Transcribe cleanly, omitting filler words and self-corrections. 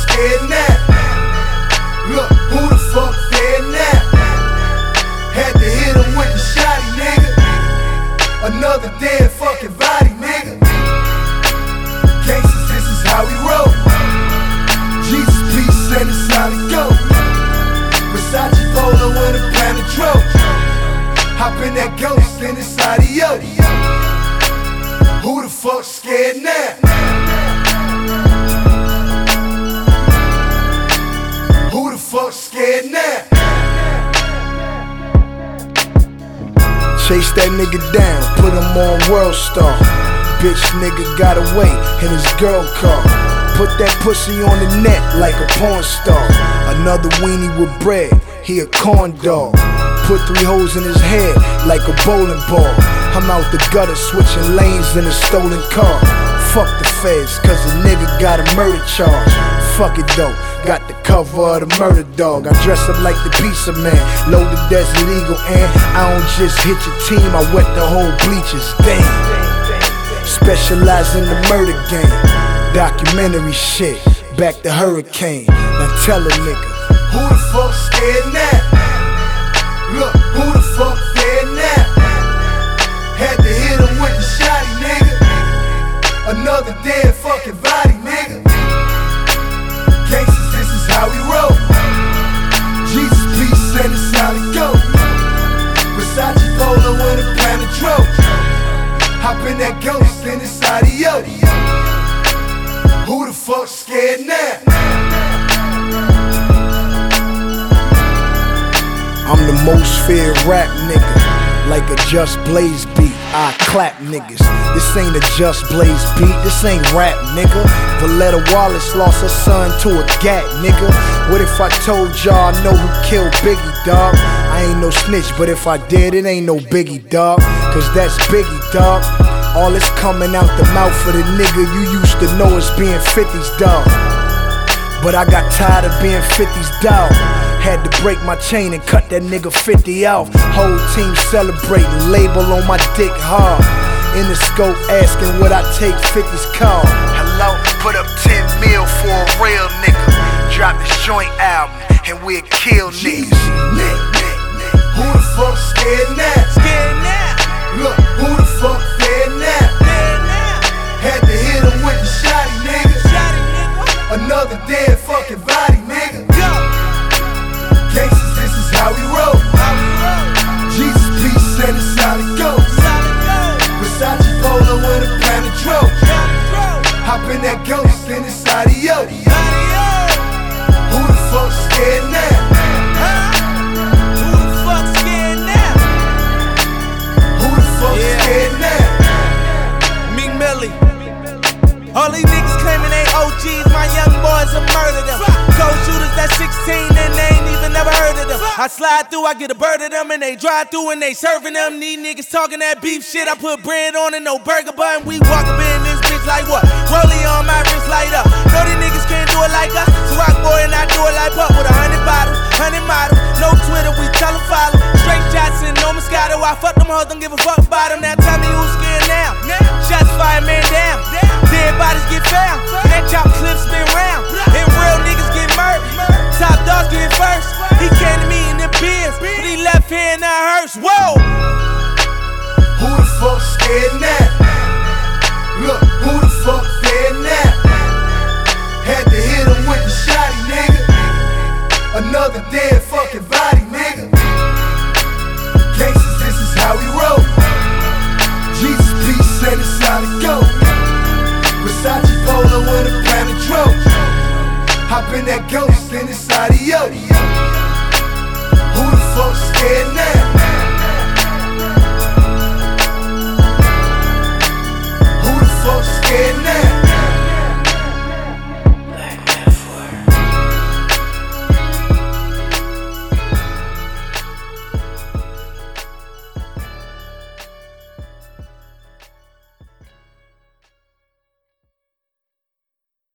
scared now? Look, who the fuck dead now? Had to hit him with the shotty, nigga. Another dead fucking body, nigga. Gangsters, this is how we roll. Jesus, peace, and it's how it go. Versace polo with a planet Trojan. Hop in that ghost and it's adios. Who the fuck scared now? Who the fuck scared now? Chase that nigga down, put him on World Star. Bitch nigga got away in his girl car. Put that pussy on the net like a porn star. Another weenie with bread, he a corn dog. Put 3 holes in his head like a bowling ball. I'm out the gutter switching lanes in a stolen car. Fuck the feds, cause a nigga got a murder charge. Fuck it though, got the cover of the murder dog. I dress up like the pizza man, loaded as illegal, and I don't just hit your team, I wet the whole bleachers. Damn, specialize in the murder game. Documentary shit, back to Hurricane. Now tell a nigga, who the fuck scared now? Look, who the fuck dead now? Had to hit him with the shotty, nigga. Another dead fucking body, nigga. Gangsters, this is how we roll. Jesus, peace, and it's how it go. Versace polo with a planet Trojan. Hop in that ghost and it's adios. Who the fuck scared now? I'm the most feared rap nigga, like a Just Blaze beat, I clap niggas. This ain't a Just Blaze beat, this ain't rap nigga. Valletta Wallace lost her son to a gat nigga. What if I told y'all I know who killed Biggie, dog? I ain't no snitch, but if I did, it ain't no Biggie, dog. Cause that's Biggie, dog. All this coming out the mouth of the nigga you used to know as being 50's, dog. But I got tired of being 50's, dog. Had to break my chain and cut that nigga 50 off. Whole team celebrating, label on my dick hard. In the scope asking what I take 50's call. Hello, put up 10 mil for a real nigga. Drop this joint album and we'll kill niggas. Who the fuck scared now? Scared now. Look, who the fuck dead now? Dead now. Had to hit him with the shotty, nigga. Shotty, nigga. Another dead fucking body, nigga. Go. Gangsters, this is how we roll. Jesus, peace, and it's how it go. Versace polo with a planet Trojan. Hop in that ghost and it's adios. Who the fuck scared now? Who the fuck scared now? Who the fuck scared now? Meek Millie. All these niggas claiming they OGs, my young boys will murder them. Cold shooters that 16 and they ain't even never heard of them. I slide through, I get a bird of them, and they drive through and they serving them. These niggas talking that beef shit, I put bread on and no burger bun. We walk up in this bitch like what? Rollie on my wrist light up. Know these niggas can't do it like us, so rock boy and I do it like Pup with 100 bottles, 100 models. No Twitter, we tell them follow. Straight shots and no Moscato. I fuck them hoes, don't give a fuck.